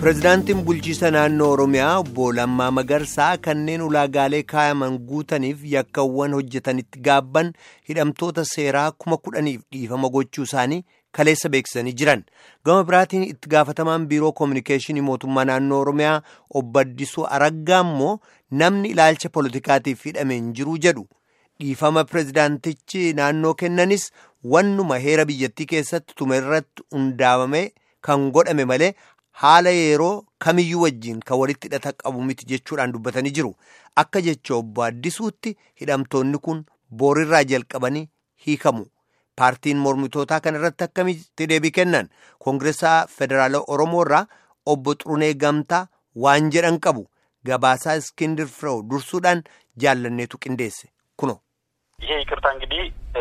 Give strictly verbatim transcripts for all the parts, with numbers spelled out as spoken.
Pireezidaantiin bulchiisa naannoo Oromiyaa obbo Lammaa Magarsaa kanneen ulaagaalee kaayaman guutaniif yakkawwan hojjetanitti gaabban hidhamtoota seeraa kuma kudhaniif dhiifama gochuu isaanii kaleessa beeksisanii jiran. Gama biraatiin itti gaafatamaan biiroo koominikeeshinii mootummaa naannoo Oromiyaa obbo Addisuu Araggaa immoo namni ilaalcha poolitikaatiif hidhamee hin jiru jedhu. Dhiifama pireezidaantichi naannoo kennanis wannuma heera biyyattii keessatti tume irratti hundaa'ame kan godhame malee haala yeroo kamiyyuu wajjin kan walitti hidhata qabu miti jechuudhaan dubbatanii jiru. Akka jecha obbo Addisuutti hidhamtoonni kun boorirraa jalqabanii hiikamu. Paartiin mormitootaa kan irratti akkamitti deebii kennan Koongireesaa Federaala Oromoo irraa obbo Xurunee Gamtaa waan jedhan qabu. Gabaasaa Iskindir Firew dursuudhaan jaallanneetu qindeesse kuno. ይሄ ይቅርታ እንግዲህ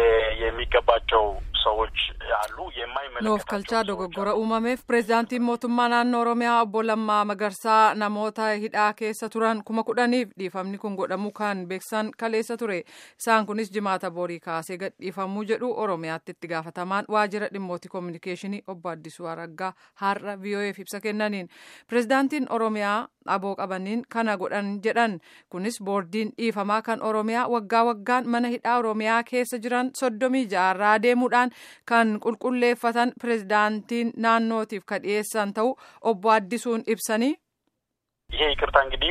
የሚገባቸው ሰዎች አሉ የማይመለከታቸው ኖፍ ከልቻ ዶጎጎረ ኡማሜፍ ፕሬዝዳንት ሞቱማ ናኖ ኦሮሚያ ኦቦ ለማ መገርሳ ናሞታ ሂዳ ኬሰ ቱራን ኩማ ኩዳኒፍ ዲፋምኒ ኩን ጎደሙ ካን ቤክሳን ከሌሰ ቱሬ ኢሳን ኩኒስ ጅማታ ቦሪ ካሴ ገድ ዲፋሙ ጀዱ ኦሮሚያatti itti gaafatamaan waajjira dhimmoota kominikeeshinii obbo Addisuu Araggaa har'a V O F ibsa kennaniin pireezdaantiin Oromiyaa aboo qabaniin kana godhan jedhan kunis boordiin dhiifamaa kan Oromiyaa waggaa waggaan mana hidhaa Oromiyaa keessa jiran soddomii ja'a deemuudhaan kan qulqulleeffatan pireezdaantiin naannootiif ka dhiyeessan ta'u obbo Addisuun ibsanii ይሄ ይቅርታ እንግዲህ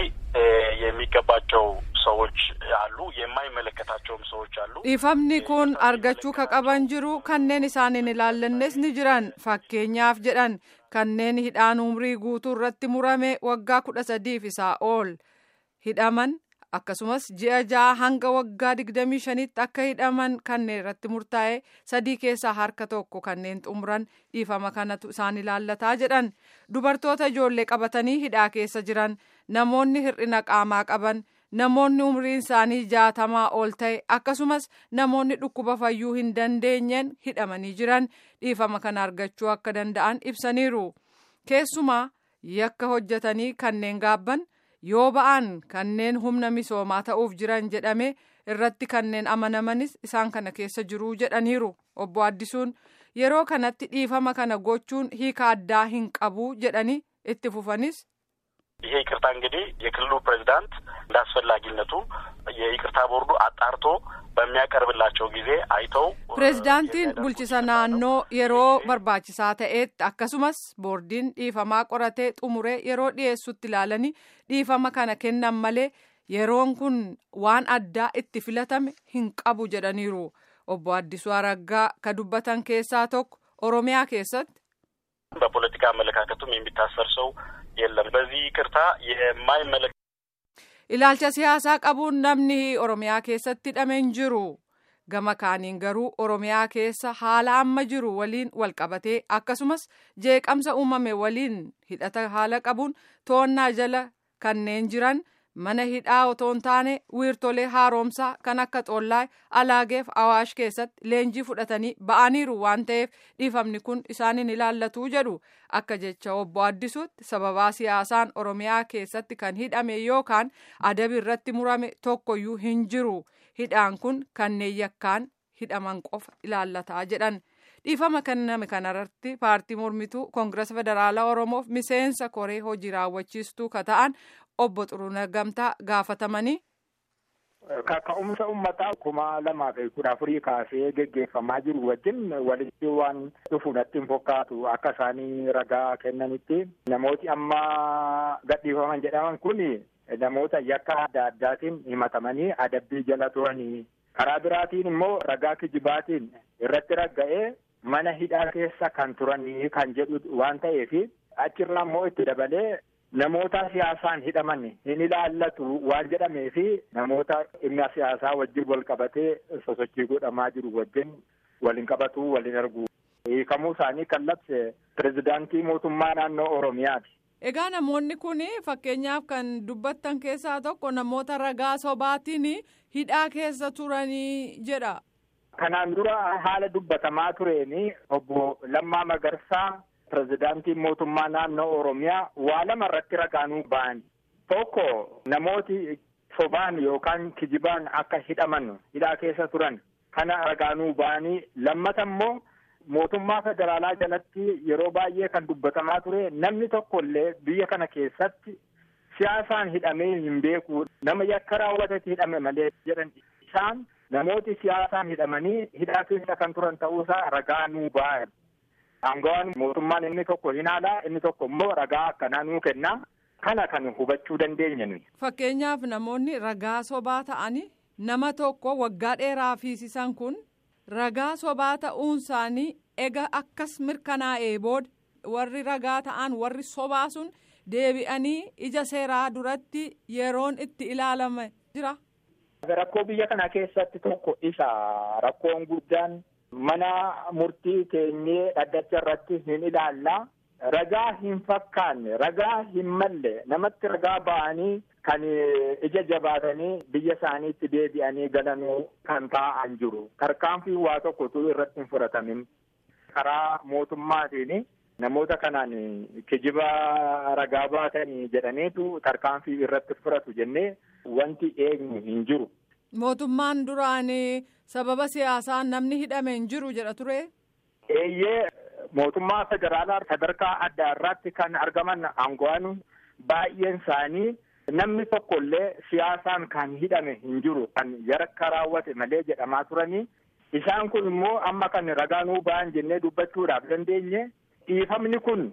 የሚገባቸው ሰዎች አሉ የማይመለከታቸውም ሰዎች አሉ dhiifamni kun argachuu ka qaban jiru kanneen isaaniin ilaallannes ni jiran fakkeenyaaf jedhan kanneen hidhaan umrii guutuu irratti murame waggaa kudha sadiif isaa ol hidhaman akkasumas ji'a ja'a hanga waggaa digdamii shanitti akka hidhaman kanneen irratti murtaa'e sadii keessaa harka tokko kanneen xumuran dhiifama kanatu isaan ilaallataa jedhan dubartoota ijoollee qabatanii hidhaa keessa jiran namoonni hir'ina qaamaa qaban namoonni umriin isaanii jaatamaa ol ta'e akkasumas namoonni dhukkuba fayyuu hin dandeenyeen hidhamanii jiran dhiifama kana argachuu akka danda'an ibsaniiru keessumaa yakka hojjetanii kanneen gaabban yoo ba'an kanneen humna misoomaa ta'uuf jiran jedhame irratti kanneen amanamanis isaan kana keessa jiru jedhaniiru obbo Addisuun yeroo kanatti dhiifama kana gochuun hiika addaa hin qabu jedhanii itti fufanis ይሄ ይቅርታ እንግዲህ የክልሉ ፕሬዝዳንት እንዳስፈላጊነቱ የይቅርታ ቦርዱ አጣርቶ በሚያቀርብላቸው ጊዜ አይተው pireezidaantiin bulchiisa naannoo yeroo barbaachisaa ta'etti akkasumas boordiin dhiifamaa qoratee xumuree yeroo dhiyeessutti ilaalanii dhiifama kana kennan malee yeroon kun waan addaa itti filatame hin qabu jedhaniiru obbo Addisuu Araggaa ka dubbatan keessaa tokko Oromiyaa keessatti በፖለቲካ አመለካከቱም የሚታሰር ሰው የለም በዚህ ይቅርታ የማይመለከ ilaalcha siyaasaa qabuun namni Oromiyaa keessatti hidhameen jiru gama kaaniin garuu Oromiyaa keessa haala amma jiru waliin walqabatee akkasumas jeeqamsa uumame waliin hidhata haala qabuun to'annaa jala kanneen jiran mana hidhaa otoo hin taane wiirtolee haaromsaa kan akka Xollaa Alaageef Awaash keessatti leenjii fudhatanii ba'aniiru waan ta'eef dhiifamni kun isaaniin ilaallatu jedhu akka jecha obbo Addisuutti sababaa siyaasaan Oromiyaa keessatti kan hidhame yookaan adabi irratti murame tokkoyyuu hin jiru hidhaan kun kanneen yakkaan hidhaman qofa ilaallataa jedhan dhiifama kenname kanarratti paartii mormituu Koongireesa Federaalaa Oromoof miseensa koree hojii raawwachiistuu ka ta'an obbo Xurunee Gamtaa gaafatamanii kaka'umsa uummataa kuma lamaa fi kudha afurii kaasee geggeeffamaa jiru wajjin walitti waan dhufu natti hin fakkaatu akka isaanii ragaa kennanitti namooti amma gadhiifaman jedhaman kun namoota yakka adda addaatiin himatamanii adabbii jala turanii karaa biraatiin immoo ragaa kijibaatiin irratti ragga'ee mana hidhaa keessa kan turanii kan jedhu waan ta'eef achirraa immoo itti dabalee namoota siyaasaan hidhaman hin ilaallatu waan jedhameef namoota dhimma siyaasaa wajjin wal qabatee sosochii godhamaa jiru wajjin waliin qabatu waliin argu hiikamuu isaanii kan labse pireezidaantii mootummaa naannoo Oromiyaati. Egaa namoonni kun fakkeenyaaf kan dubbattan keessaa tokko namoota ragaa sobaatiin hidhaa keessa turanii jedha. Kanaan dura haala dubbatamaa tureeni obbo Lammaa Magarsaa pireezidaantiin mootummaa naannoo Oromiyaa waa lama irratti ragaanuu ba'an tokko namooti sobaan yookaan kijibaan akka hidhaman hidhaa keessa turan kana ragaanuu ba'anii lammata immoo mootummaa federaalaa jalatti yeroo baay'ee kan dubbatamaa ture namni tokkollee biyya kana keessatti siyaasaan hidhamee hin beeku nama yakka raawwatetti hidhame malee jedhan isaan namooti siyaasaan hidhamanii hidhaa keessa kan turan ta'uusaa ragaa nuu ba'an. Aangawaan mootummaan inni tokko hin haalaa inni tokko immoo ragaa akkanaa nuu kenna kana kan hubachuu dandeenya nuyi. Fakkeenyaaf namoonni ragaa sobaa ta'anii nama tokko waggaa dheeraa fiisisan kun ragaa sobaa ta'uun isaanii ega akkas mirkanaa'ee booda warri ragaa ta'an warri sobaa sun deebi'anii ija seeraa duratti yeroon itti ilaalame jira. Rakkoo biyya kana keessatti tokko isa rakkoon guddaan mana murtii keenyee dhaddacha irratti hin ilaalla. Ragaa hin fakkaanne ragaa hin malle namatti ragaa ba'anii kan ija jabaatanii biyya isaaniitti deebi'anii galanuu kan taa'an jiru. Tarkaanfii waa tokkotu irratti hin fudhatamin. Karaa mootummaatiin namoota kanaan kijiba ragaa baatanii jedhaniitu tarkaanfii irratti fudhatu jennee wanti eegnu hin jiru. Mootummaan duraan sababa siyaasaan namni hidhame hin jiru jedha ture. Eeyyee mootummaa federaalaa sadarkaa adda irratti kan argaman aangawaan baay'een isaanii namni tokkollee siyaasaan kan hidhame hin jiru kan yakka raawwate malee jedhamaa turanii. Isaan kun immoo amma kan ragaa nuu ba'an jennee dubbachuudhaaf dandeenye dhiifamni kun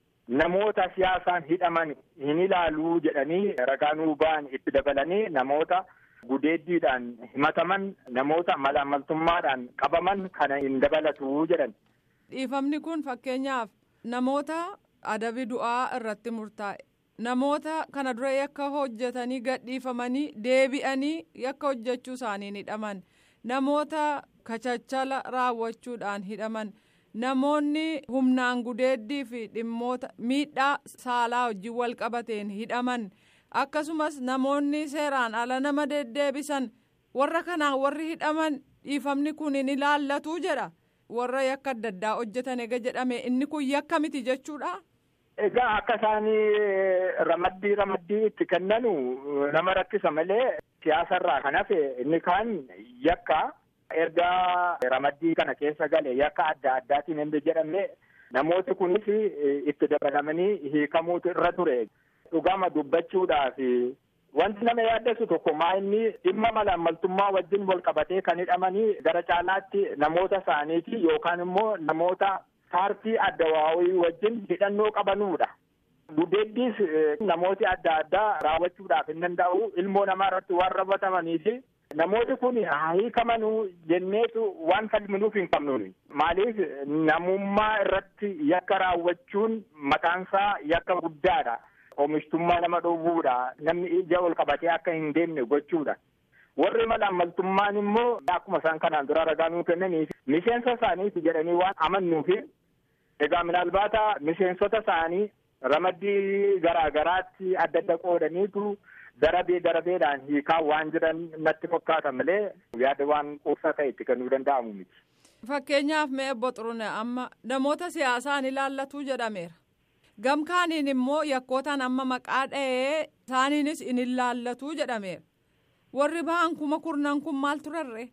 namoota siyaasaan hidhaman hin ilaaluu jedhanii ragaa nuu ba'an itti dabalanii namoota gudeeddiidhaan himataman namoota malaammaltummaadhaan qabaman kana hin dabalatu jedhan. Dhiifamni kun fakkeenyaaf namoota adabi du'aa irratti murtaa'e namoota kana dura yakka hojjetanii gadhiifamanii deebi'anii yakka hojjechuu isaaniin hidhaman namoota kachachala raawwachuudhaan hidhaman namoonni humnaan gudeeddii fi dhimmoota miidhaa saalaa wajjin wal qabateen hidhaman akkasumas namoonni seeraan ala nama deddeebisan warra kanaan warri hidhaman dhiifamni kun hin ilaallatu jedha. Warra yakka adda addaa hojjetan ega jedhame inni kun yakka miti jechuudha. Egaa akka isaanii ramaddii ramaddii itti kennanu nama rakkisa malee siyaasarraa kan hafe inni kaan yakka erga ramaddii kana keessa gale yakka adda addaatiin hin jedhamne namooti kunis itti dabalamanii hiikamuutu irra ture. Dhugama dubbachuudhaaf wanti nama yaaddessu tokko maa inni dhimma malaammaltummaa wajjin wal qabatee kan hidhamanii gara caalaatti namoota isaaniiti yookaan immoo namoota paartii addawaawii wajjin hidhannoo qabanuudha. Gudeeddiis namooti adda addaa raawwachuudhaaf hin danda'u ilmoo namaa irratti waan raawwatamanii fi namooti kun haa hiikamanuu jenneetu waan falminuuf hin qabnuuni. Maaliif namummaa irratti yakka raawwachuun mataansaa yakka guddaadha. Oomishtummaa nama dhowwuudha. Namni ija ol qabatee akka hin deemne gochuudha. Warri malaammaltummaan immoo akkuma isaan kanaan dura ragaa nuu kennaniif miseensa isaaniiti jedhanii waan amannuufi egaa minaalbaata miseensota isaanii ramaddii garaa garaatti adda adda qoodaniitu darabee darabeedhaan hiikaa waan jiran natti fakkaata malee yaada waan quubsaa ta'e itti kennuu danda'amu miti. Fakkeenyaaf mee obbo Xurune amma namoota siyaasaan ilaallatu jedhameera. Gamkaaniin immoo yakkootaan amma maqaa dha'ee isaaniinis in ilaallatu jedhameera. Warri ba'an kuma kurnan kun maal turarre?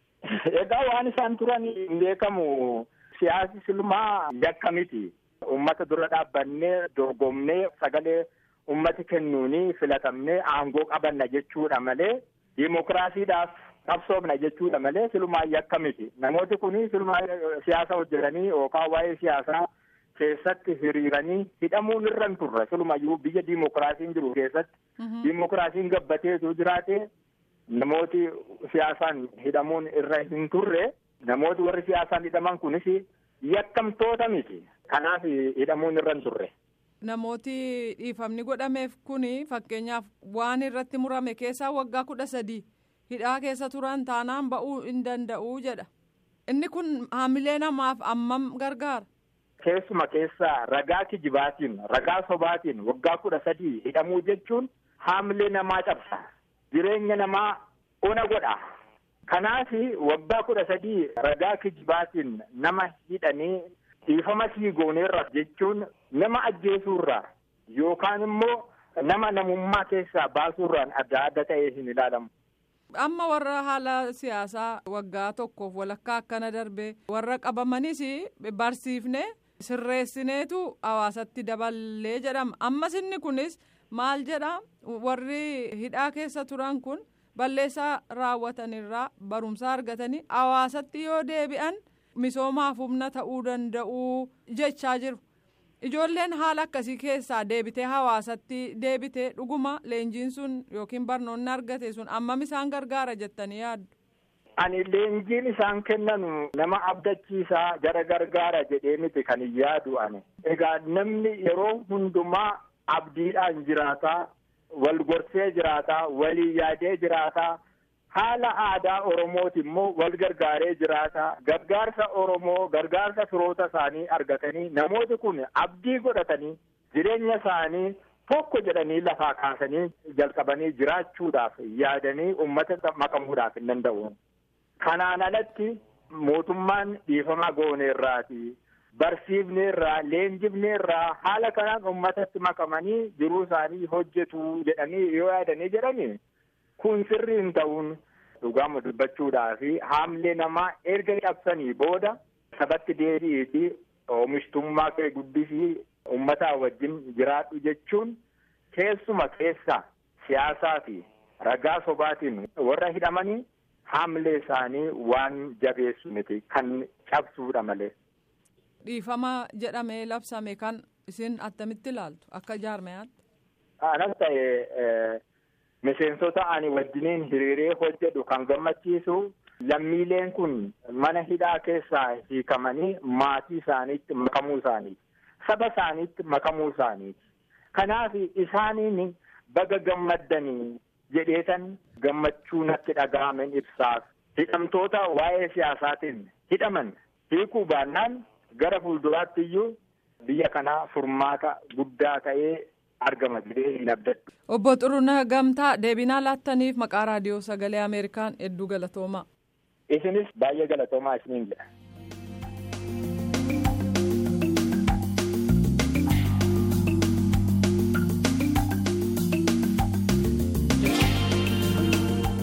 Egaa waan isaan turan hin beekamu siyaasi silmaa yakka miti. Uummata dura dhaabbannee dorgomnee sagalee uummati kennuuni filatamnee aangoo qabanna jechuudha malee diimokiraasiidhaaf qabsoofna jechuudha malee silumaa yakka miti. Namooti kun silumaa siyaasa hojjetanii yookaan waa'ee siyaasaa keessatti hiriiranii hidhamuun irra hin turre silumayyuu biyya diimokiraasiin jiru keessatti diimokiraasiin gabbateetu jiraate namooti siyaasaan hidhamuun irra hin turre namooti warri siyaasaan hidhaman kunis yakkamtoota miti kanaaf hidhamuun irra hin turre. Namooti dhiifamni godhameef kuni fakkeenyaaf waan irratti murame keessaa waggaa kudha sadii hidhaa keessa turan taanaan ba'uu hin danda'u jedha. Inni kun haamilee namaaf ammam gargaara? Keessuma keessaa ragaa kijibaatiin ragaa sobaatiin waggaa kudha sadii hidhamuu jechuun haamilee namaa cabsa. Jireenya namaa ona godha. Kanaaf waggaa kudha sadii ragaa kijibaatiin nama hidhanii dhiifama sii gooneerra jechuun nama ajjeesuurraa yookaan immoo nama namummaa keessaa baasuurraan adda adda ta'ee hin ilaalamu. Amma warra haala siyaasaa waggaa tokkoof walakkaa akkana darbe warra qabamanis barsiifne sirreessineetu hawaasatti daballee jedhama. Ammas inni kunis maal jedha warri hidhaa keessa turan kun balleessaa raawwatanirraa barumsa argatanii hawaasatti yoo deebi'an misoomaaf humna ta'uu danda'u jechaa jiru. Ijoolleen haala akkasii keessaa deebitee hawaasatti deebitee dhuguma leenjiin sun yookiin barnoonni argate sun ammam isaan gargaara jettanii yaaddu? Ani leenjiin isaan kennanu nama abdachiisaa jara gargaara jedhee miti kan yaadu ani. Egaa namni yeroo hundumaa abdiidhaan jiraataa, wal gorsee jiraataa, walii yaadee jiraataa. Haala aadaa Oromooti immoo wal gargaaree jiraata. Gargaarsa Oromoo, gargaarsa firoota isaanii argatanii namooti kun abdii godhatanii jireenya isaanii tokko jedhanii lafaa kaasanii jalqabanii jiraachuudhaaf yaadanii uummata makamuudhaaf hin danda'u. Kanaan alatti mootummaan dhiifama gooneerraati. Barsiifneerraa, leenjifneerraa haala kanaan uummatatti makamanii jiruu isaanii hojjetu jedhanii yoo yaadanii jedhanii. Kun sirrii hin ta'uun dhugaama dubbachuudhaa fi haamlee namaa erga cabsanii booda sabatti deebi'eetii oomishtummaa kee guddisii uummataa wajjin jiraadhu jechuun keessuma keessa siyaasaa fi ragaa sobaatiin warra hidhamanii haamlee isaanii waan jabeessu miti kan cabsuudha malee. Dhiifama jedhamee labsame kan isin attamitti ilaaltu akka jaarmayaatti? Anas ta'ee. Miseensota ani wajjiniin hiriiree hojjedhu kan gammachiisu lammiileen kun mana hidhaa keessaa hiikamanii maatii isaaniitti makamuu isaaniiti. Saba isaaniitti makamuu isaaniiti. Kanaaf isaaniin baga gammaddanii jedheetan gammachuu natti dhaga'amen ibsaaf. Hidhamtoota waa'ee siyaasaatiin hidhaman hiikuu baannaan gara fuulduraatti iyyuu biyya kanaa furmaata guddaa ta'ee argama jedhee hin abdadhu. Obbo Xurunaa Gamtaa deebinaa laattaniif maqaa raadiyoo sagalee Ameerikaan hedduu galatoomaa. Isinis baay'ee galatoomaa isiniin jedha.